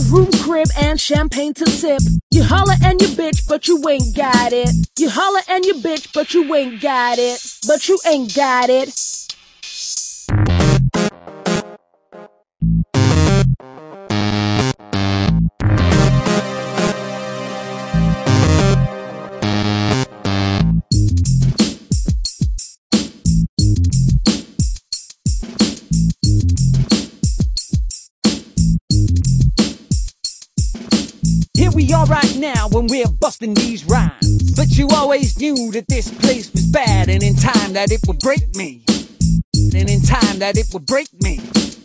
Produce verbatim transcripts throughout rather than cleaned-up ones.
room, crib, and champagne to sip. You holler and you bitch, but you ain't got it. You holler and you bitch, but you ain't got it. But you ain't got it. Here we are right now when we're busting these rhymes. But you always knew that this place was bad, and in time that it would break me. And in time that it would break me.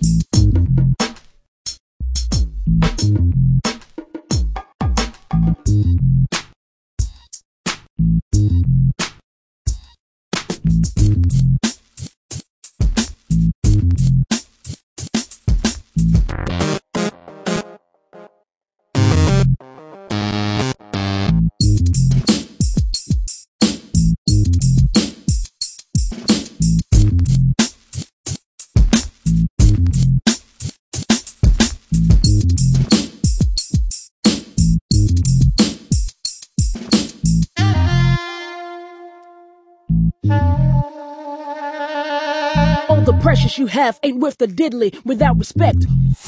All the precious you have ain't worth the diddly without respect.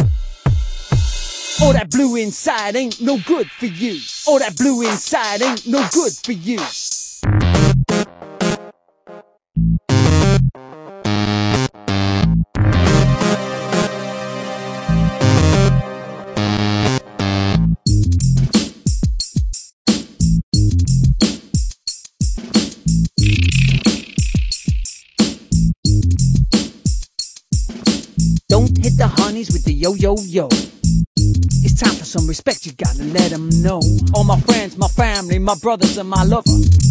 All that blue inside ain't no good for you. All that blue inside ain't no good for you. Don't hit the honeys with the yo-yo-yo. It's time for some respect, you gotta let them know. All my friends, my family, my brothers and my lover.